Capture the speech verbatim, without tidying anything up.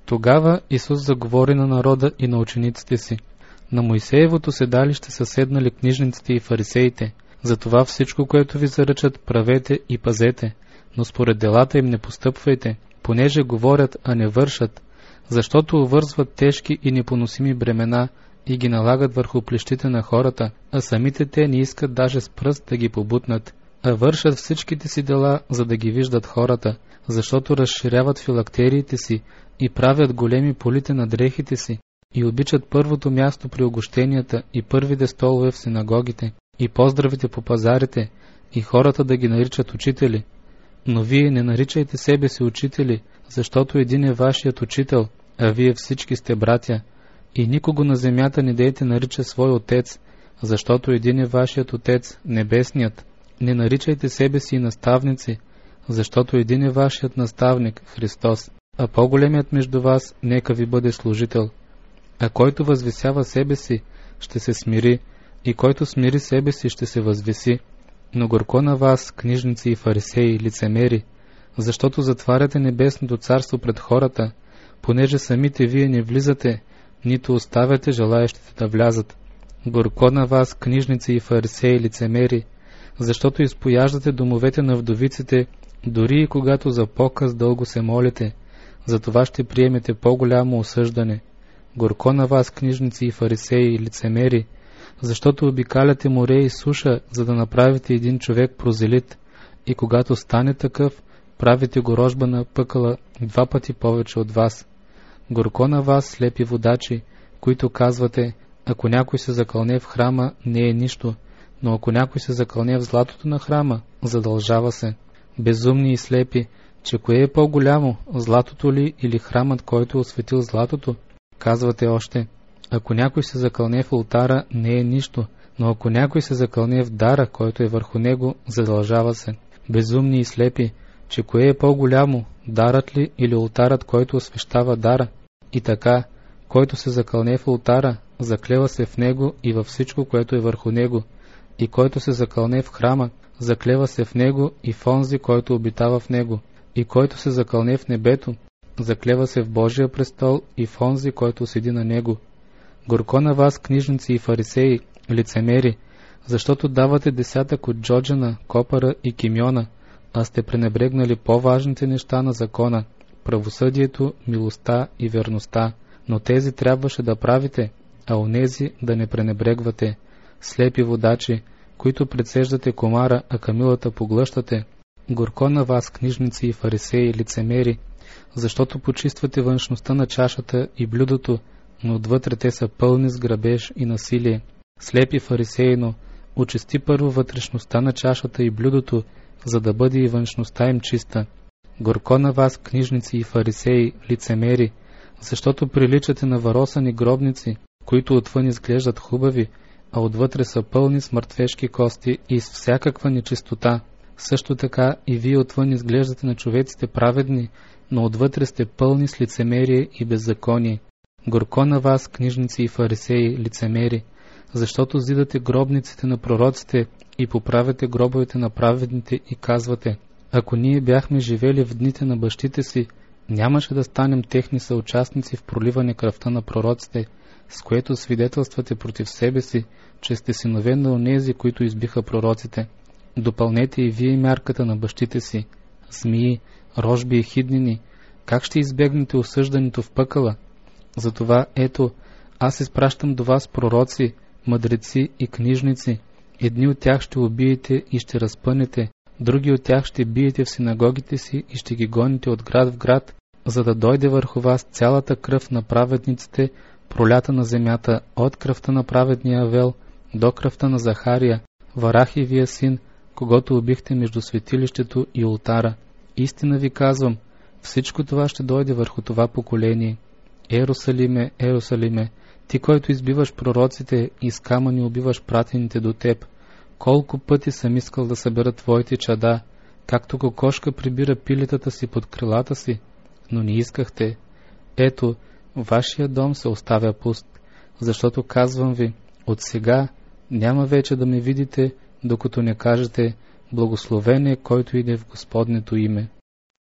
Тогава Исус заговори на народа и на учениците си. На Моисеевото седалище са седнали книжниците и фарисеите. Затова всичко, което ви заръчат, правете и пазете, но според делата им не постъпвайте, понеже говорят, а не вършат, защото увързват тежки и непоносими бремена и ги налагат върху плещите на хората, а самите те не искат даже с пръст да ги побутнат, а вършат всичките си дела, за да ги виждат хората, защото разширяват филактериите си и правят големи полите на дрехите си и обичат първото място при огощенията и първите столове в синагогите и поздравите по пазарите и хората да ги наричат учители. Но вие не наричайте себе си учители, защото един е вашият учител, а вие всички сте братя. И никого на земята не дейте нарича свой отец, защото един е вашият отец, небесният. Не наричайте себе си наставници, защото един е вашият наставник, Христос, а по-големият между вас нека ви бъде служител. А който възвисява себе си, ще се смири, и който смири себе си, ще се възвиси. Но горко на вас, книжници и фарисеи, лицемери, защото затваряте небесното царство пред хората, понеже самите вие не влизате, нито оставяте желаещите да влязат. Горко на вас, книжници и фарисеи, лицемери, защото изпояждате домовете на вдовиците, дори и когато за показ дълго се молите, затова ще приемете по-голямо осъждане. Горко на вас, книжници и фарисеи, лицемери, защото обикаляте море и суша, за да направите един човек прозелит, и когато стане такъв, правите го рожба на пъкъла два пъти повече от вас. Горко на вас, слепи водачи, които казвате, ако някой се закълне в храма, не е нищо, но ако някой се закълне в златото на храма, задължава се. Безумни и слепи, че кое е по-голямо, златото ли или храмът, който е осветил златото? Казвате още, ако някой се закълне в ултара, не е нищо, но ако някой се закълне в дара, който е върху него, задължава се. Безумни и слепи, че кое е по-голямо, дарът ли или ултарът, който освещава дара? И така, който се закълне в ултара, заклева се в него и във всичко, което е върху него, и който се закълне в храма, заклева се в него и в онзи, който обитава в него, и който се закълне в небето, заклева се в Божия престол и в онзи, който седи на него. Горко на вас, книжници и фарисеи, лицемери, защото давате десятък от джоджана, копара и кимьона, а сте пренебрегнали по-важните неща на закона, правосъдието, милостта и верността, но тези трябваше да правите, а онези да не пренебрегвате. Слепи водачи, които предсеждате комара, а камилата поглъщате. Горко на вас, книжници и фарисеи, лицемери, защото почиствате външността на чашата и блюдото, но отвътре те са пълни с грабеж и насилие. Слепи фарисеино, очисти първо вътрешността на чашата и блюдото, за да бъде и външността им чиста. Горко на вас, книжници и фарисеи, лицемери, защото приличате на варосани гробници, които отвън изглеждат хубави, а отвътре са пълни с мъртвешки кости и с всякаква нечистота. Също така и вие отвън изглеждате на човеците праведни, но отвътре сте пълни с лицемерие и беззаконие. Горко на вас, книжници и фарисеи, лицемери, защото зидате гробниците на пророците и поправяте гробовете на праведните и казвате, ако ние бяхме живели в дните на бащите си, нямаше да станем техни съучастници в проливане кръвта на пророците, с което свидетелствате против себе си, че сте синове на онези, които избиха пророците. Допълнете и вие мярката на бащите си. Змии, рожби и хиднини, как ще избегнете осъждането в пъкъла? Затова, ето, аз изпращам до вас пророци, мъдреци и книжници. Едни от тях ще убиете и ще разпънете, други от тях ще биете в синагогите си и ще ги гоните от град в град, за да дойде върху вас цялата кръв на праведниците, пролята на земята, от кръвта на праведния Авел до кръвта на Захария, Варахивия син, когато убихте между светилището и ултара. Истина ви казвам, всичко това ще дойде върху това поколение. Ерусалиме, Ерусалиме, ти, който избиваш пророците и с камъни убиваш пратените до теб, колко пъти съм искал да събера твоите чада, както кокошка прибира пилетата си под крилата си, но не искахте. Ето, вашия дом се оставя пуст, защото казвам ви, от сега няма вече да ме видите, докато не кажете, благословен е, който иде в Господнето име.